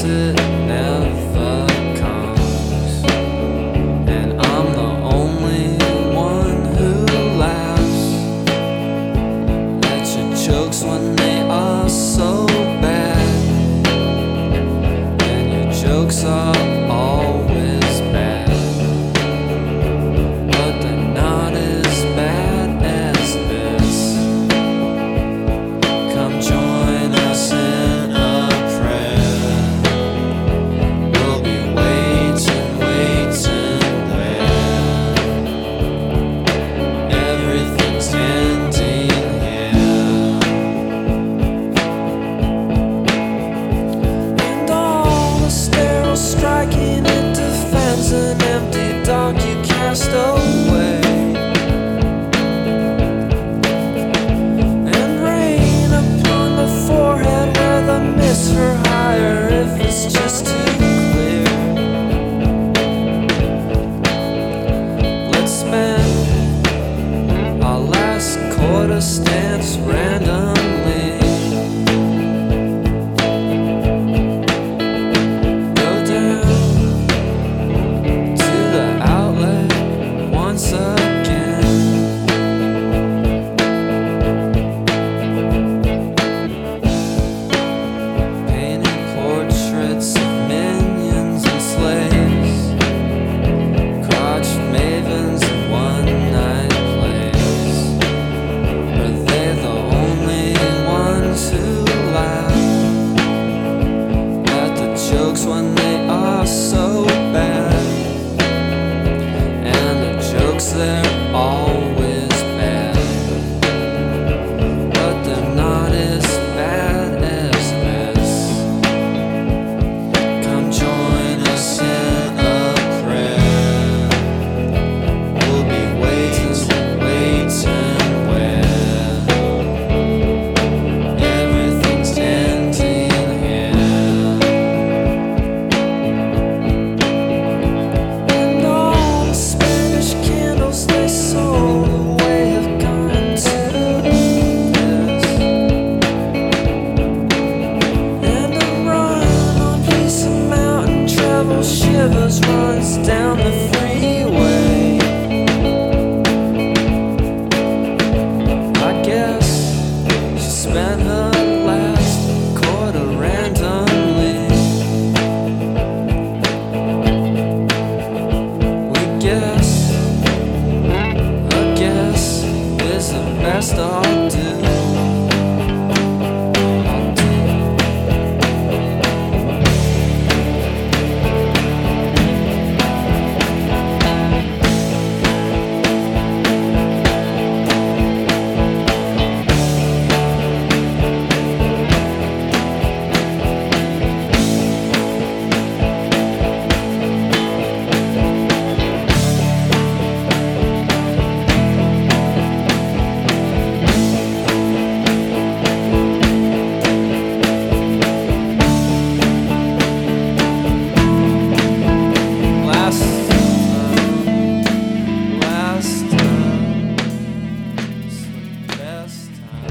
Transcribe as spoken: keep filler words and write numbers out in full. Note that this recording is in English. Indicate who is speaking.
Speaker 1: it never comes, and I'm the only one who laughs at your jokes when they are so bad, and your jokes are always bad, but they're not as bad as this. Come join us in a prayer. We'll be waiting, waiting where everything's ending here. And all the sterile striking it defends an empty dock you cast away. And rain upon the forehead where the mists are higher if it's just too clear. Let's spend our last quarter stance randomly. Go down to the outlet once again. Painting portraits of minions and slaves, crotch mavens and one-night plays. Are they the only ones who laugh at the jokes when they are so bad? And the jokes, they're always bad, but they're not as bad as this. Come join us in a prayer. We'll be waiting, waiting where everything's ending here. And all the Spanish candles they sold away have gone to this. And a run on piece of mountain travel shivers runs down the freeway. I guess she spent her last quarter randomly. We guess a guess is the best of